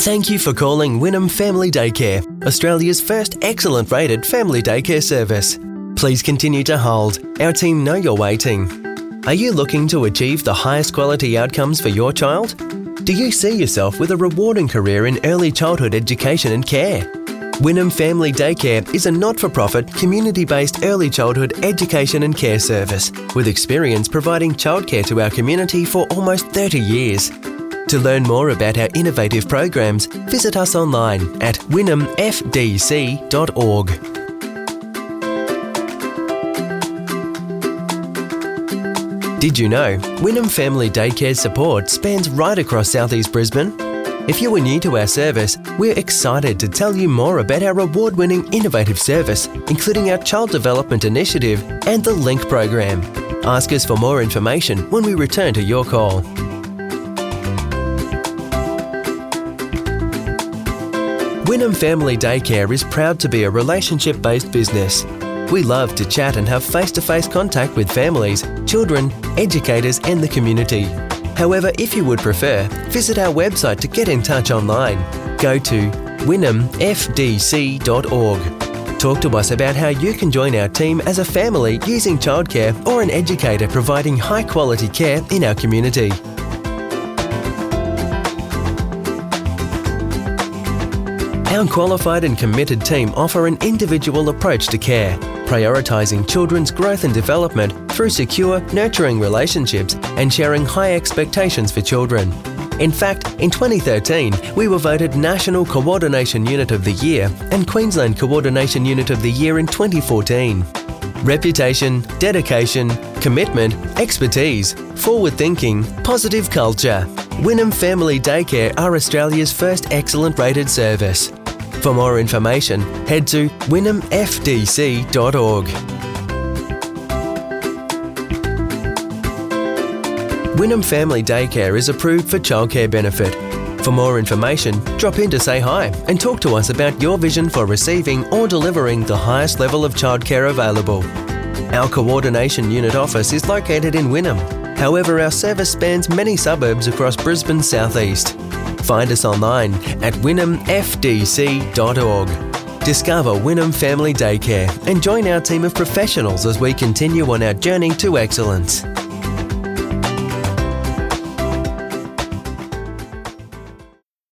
Thank you for calling Wynnum Family Daycare, Australia's first excellent rated family daycare service. Please continue to hold. Our team know you're waiting. Are you looking to achieve the highest quality outcomes for your child? Do you see yourself with a rewarding career in early childhood education and care? Wynnum Family Daycare is a not-for-profit, community-based early childhood education and care service with experience providing childcare to our community for almost 30 years. To learn more about our innovative programs, visit us online at wynnumfdc.org. Did you know Wynnum Family Daycare support spans right across southeast Brisbane? If you are new to our service, we're excited to tell you more about our award-winning innovative service, including our Child Development Initiative and the LINK program. Ask us for more information when we return to your call. Wynnum Family Daycare is proud to be a relationship-based business. We love to chat and have face-to-face contact with families, children, educators and the community. However, if you would prefer, visit our website to get in touch online. Go to wynnumfdc.org. Talk to us about how you can join our team as a family using childcare or an educator providing high-quality care in our community. Our qualified and committed team offer an individual approach to care, prioritising children's growth and development through secure, nurturing relationships and sharing high expectations for children. In fact, in 2013, we were voted National Coordination Unit of the Year and Queensland Coordination Unit of the Year in 2014. Reputation, dedication, commitment, expertise, forward-thinking, positive culture. Wynnum Family Daycare are Australia's first excellent rated service. For more information, head to wynnumfdc.org. Wynnum Family Daycare is approved for childcare benefit. For more information, drop in to say hi and talk to us about your vision for receiving or delivering the highest level of childcare available. Our Coordination Unit office is located in Wynnum. However, our service spans many suburbs across Brisbane's southeast. Find us online at wynnumfdc.org. Discover Wynnum Family Daycare and join our team of professionals as we continue on our journey to excellence.